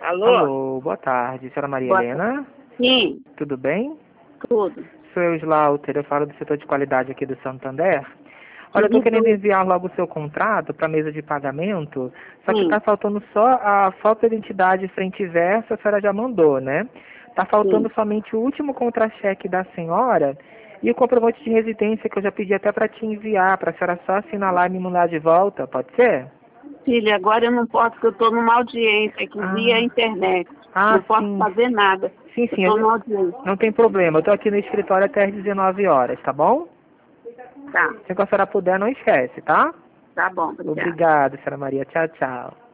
Alô? Alô, boa tarde, senhora Maria Boa Helena. Sim, Tudo bem? tudo. Sou eu, Slaughter, eu falo do setor de qualidade aqui do Santander. Olha, eu tô Tudo, querendo tudo. enviar logo o seu contrato para mesa de pagamento, só que tá Sim, faltando só a foto de identidade frente e verso, a senhora já mandou, né? Tá faltando sim. somente o último contra-cheque da senhora e o comprovante de residência que eu já pedi até para te enviar, para a senhora só assinalar e me mandar de volta, pode ser? Filha, agora eu não posso, porque eu estou numa audiência aqui via Ah, internet. ah, Não posso sim. fazer nada. Sim, Eu sim, estou numa audiência. não tem problema. Eu tô aqui no escritório até às 19 horas, tá bom? Tá, Se a senhora puder, não esquece, tá? tá bom, obrigada. Obrigado, senhora Maria. Tchau, tchau.